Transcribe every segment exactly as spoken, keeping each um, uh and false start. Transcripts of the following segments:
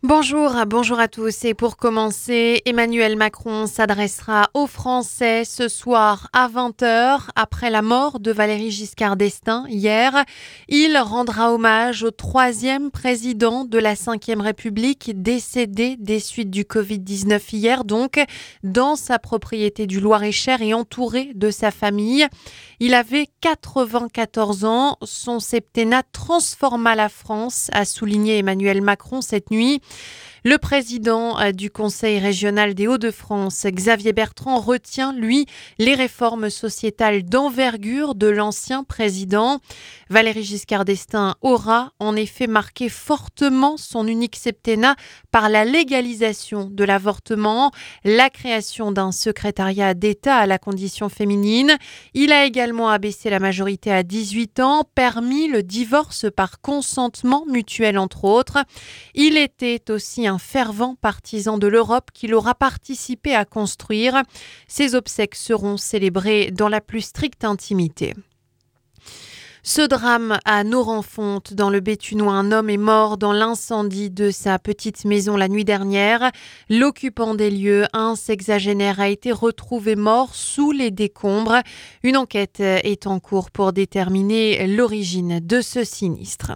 Bonjour, bonjour à tous. Et pour commencer, Emmanuel Macron s'adressera aux Français ce soir à vingt heures. Après la mort de Valéry Giscard d'Estaing hier, il rendra hommage au troisième président de la cinquième République décédé des suites du covid dix-neuf hier, donc dans sa propriété du Loir-et-Cher et entouré de sa famille. Il avait quatre-vingt-quatorze ans. Son septennat transforma la France, a souligné Emmanuel Macron cette nuit. Le président du Conseil régional des Hauts-de-France, Xavier Bertrand, retient, lui, les réformes sociétales d'envergure de l'ancien président. Valéry Giscard d'Estaing aura en effet marqué fortement son unique septennat par la légalisation de l'avortement, la création d'un secrétariat d'État à la condition féminine. Il a également abaissé la majorité à dix-huit ans, permis le divorce par consentement mutuel entre autres. Il était aussi un fervent partisan de l'Europe qu'il aura participé à construire. Ses obsèques seront célébrées dans la plus stricte intimité. Ce drame à Norenfonte, dans le Béthunois, un homme est mort dans l'incendie de sa petite maison la nuit dernière. L'occupant des lieux, un sexagénaire, a été retrouvé mort sous les décombres. Une enquête est en cours pour déterminer l'origine de ce sinistre.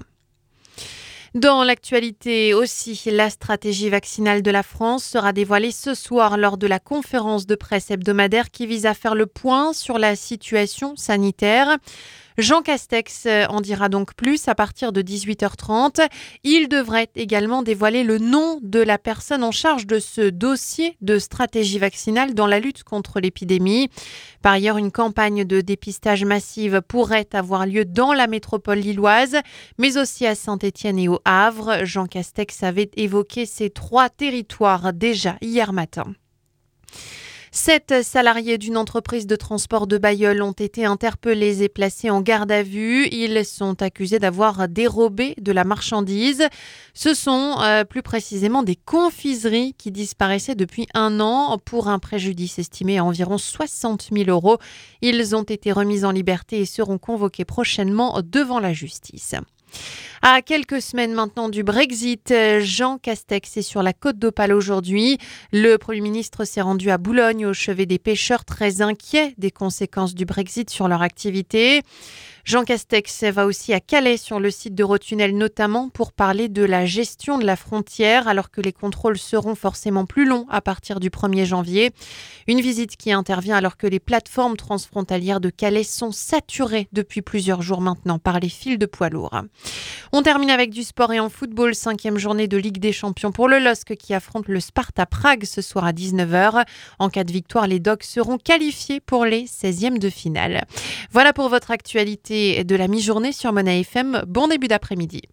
Dans l'actualité aussi, la stratégie vaccinale de la France sera dévoilée ce soir lors de la conférence de presse hebdomadaire qui vise à faire le point sur la situation sanitaire. Jean Castex en dira donc plus à partir de dix-huit heures trente. Il devrait également dévoiler le nom de la personne en charge de ce dossier de stratégie vaccinale dans la lutte contre l'épidémie. Par ailleurs, une campagne de dépistage massive pourrait avoir lieu dans la métropole lilloise, mais aussi à Saint-Étienne et au Havre. Jean Castex avait évoqué ces trois territoires déjà hier matin. Sept salariés d'une entreprise de transport de Bailleul ont été interpellés et placés en garde à vue. Ils sont accusés d'avoir dérobé de la marchandise. Ce sont euh, plus précisément des confiseries qui disparaissaient depuis un an pour un préjudice estimé à environ soixante mille euros. Ils ont été remis en liberté et seront convoqués prochainement devant la justice. À quelques semaines maintenant du Brexit, Jean Castex est sur la Côte d'Opale aujourd'hui. Le Premier ministre s'est rendu à Boulogne au chevet des pêcheurs très inquiets des conséquences du Brexit sur leur activité. Jean Castex va aussi à Calais sur le site d'Eurotunnel notamment pour parler de la gestion de la frontière alors que les contrôles seront forcément plus longs à partir du premier janvier. Une visite qui intervient alors que les plateformes transfrontalières de Calais sont saturées depuis plusieurs jours maintenant par les files de poids lourds. On termine avec du sport et en football, cinquième journée de Ligue des Champions pour le L O S C qui affronte le Sparta Prague ce soir à dix-neuf heures. En cas de victoire, les Dogs seront qualifiés pour les seizièmes de finale. Voilà pour votre actualité de la mi-journée sur Mona F M. Bon début d'après-midi.